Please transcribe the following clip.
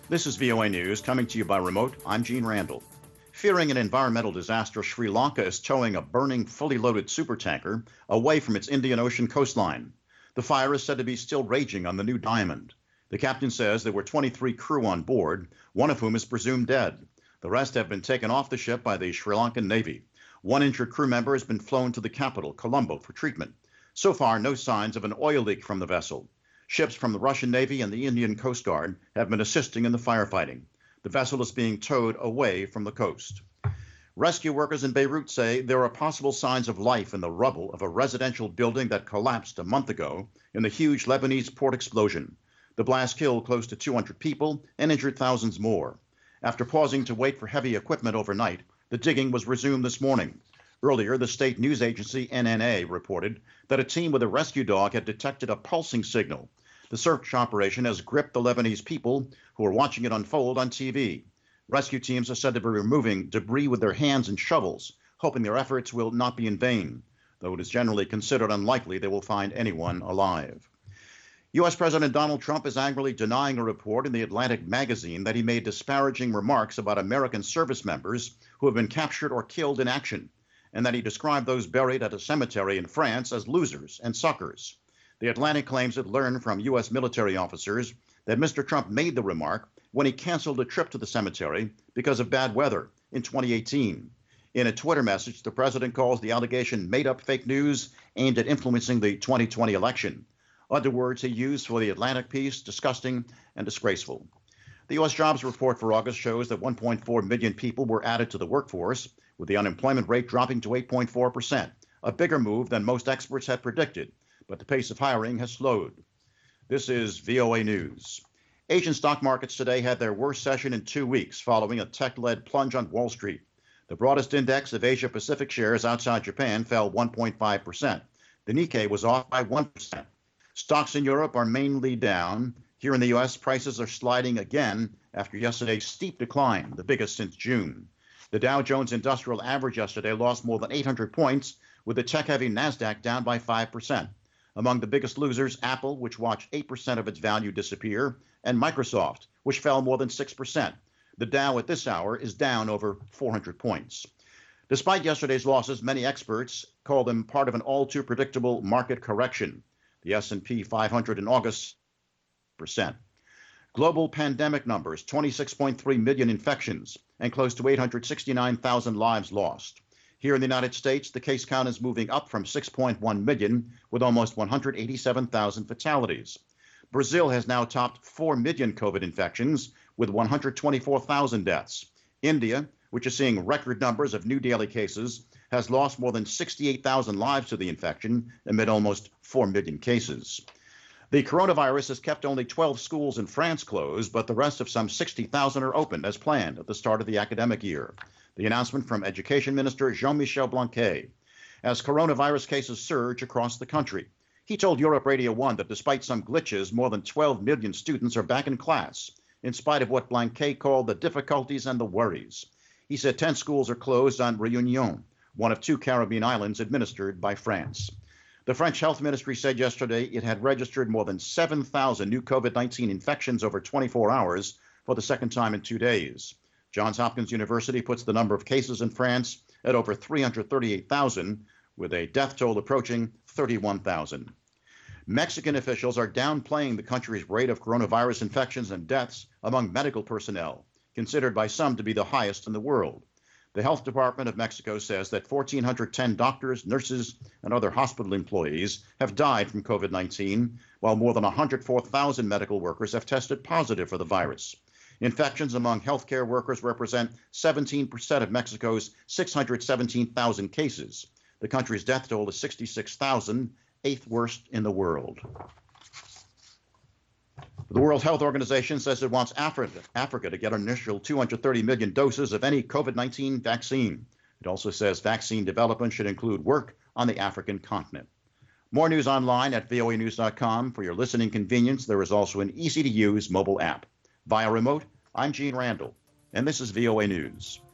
This is VOA News coming to you by remote. I'm Gene Randall. Fearing an environmental disaster, Sri Lanka is towing a burning, fully loaded supertanker away from its Indian Ocean coastline. The fire is said to be still raging on the New Diamond. The captain says there were 23 crew on board, one of whom is presumed dead. The rest have been taken off the ship by the Sri Lankan Navy. One injured crew member has been flown to the capital, Colombo, for treatment. So far, no signs of an oil leak from the vessel. Ships from the Russian Navy and the Indian Coast Guard have been assisting in the firefighting. The vessel is being towed away from the coast. Rescue workers in Beirut say there are possible signs of life in the rubble of a residential building that collapsed a month ago in the huge Lebanese port explosion. The blast killed close to 200 people and injured thousands more. After pausing to wait for heavy equipment overnight, the digging was resumed this morning. Earlier, the state news agency NNA reported that a team with a rescue dog had detected a pulsing signal. The search operation has gripped the Lebanese people who are watching it unfold on TV. Rescue teams are said to be removing debris with their hands and shovels, hoping their efforts will not be in vain, though it is generally considered unlikely they will find anyone alive. U.S. President Donald Trump is angrily denying a report in The Atlantic magazine that he made disparaging remarks about American service members who have been captured or killed in action, and that he described those buried at a cemetery in France as losers and suckers. The Atlantic claims it learned from U.S. military officers that Mr. Trump made the remark when he canceled a trip to the cemetery because of bad weather in 2018. In a Twitter message, the president calls the allegation made-up fake news aimed at influencing the 2020 election. Other words he used for the Atlantic piece, disgusting and disgraceful. The U.S. jobs report for August shows that 1.4 million people were added to the workforce, with the unemployment rate dropping to 8.4%, a bigger move than most experts had predicted. But the pace of hiring has slowed. This is VOA News. Asian stock markets today had their worst session in 2 weeks following a tech-led plunge on Wall Street. The broadest index of Asia-Pacific shares outside Japan fell 1.5%. The Nikkei was off by 1%. Stocks in Europe are mainly down. Here in the U.S., prices are sliding again after yesterday's steep decline, the biggest since June. The Dow Jones Industrial Average yesterday lost more than 800 points, with the tech-heavy Nasdaq down by 5%. Among the biggest losers, Apple, which watched 8% of its value disappear, and Microsoft, which fell more than 6%. The Dow at this hour is down over 400 points. Despite yesterday's losses, many experts call them part of an all-too-predictable market correction. The S&P 500 in August, percent. Global pandemic numbers, 26.3 million infections, and close to 869,000 lives lost. Here in the United States, the case count is moving up from 6.1 million, with almost 187,000 fatalities. Brazil has now topped 4 million COVID infections, with 124,000 deaths. India, which is seeing record numbers of new daily cases, has lost more than 68,000 lives to the infection amid almost 4 million cases. The coronavirus has kept only 12 schools in France closed, but the rest of some 60,000 are open as planned at the start of the academic year. The announcement from Education Minister Jean-Michel Blanquet. As coronavirus cases surge across the country, he told Europe Radio 1 that despite some glitches, more than 12 million students are back in class, in spite of what Blanquet called the difficulties and the worries. He said 10 schools are closed on Réunion, one of 2 Caribbean islands administered by France. The French Health Ministry said yesterday it had registered more than 7,000 new COVID-19 infections over 24 hours for the second time in 2 days. Johns Hopkins University puts the number of cases in France at over 338,000, with a death toll approaching 31,000. Mexican officials are downplaying the country's rate of coronavirus infections and deaths among medical personnel, considered by some to be the highest in the world. The Health Department of Mexico says that 1,410 doctors, nurses, and other hospital employees have died from COVID-19, while more than 104,000 medical workers have tested positive for the virus. Infections among healthcare workers represent 17% of Mexico's 617,000 cases. The country's death toll is 66,000, 8th worst in the world. The World Health Organization says it wants Africa to get an initial 230 million doses of any COVID-19 vaccine. It also says vaccine development should include work on the African continent. More news online at voanews.com. For your listening convenience, there is also an easy-to-use mobile app. Via remote, I'm Gene Randall, and this is VOA News.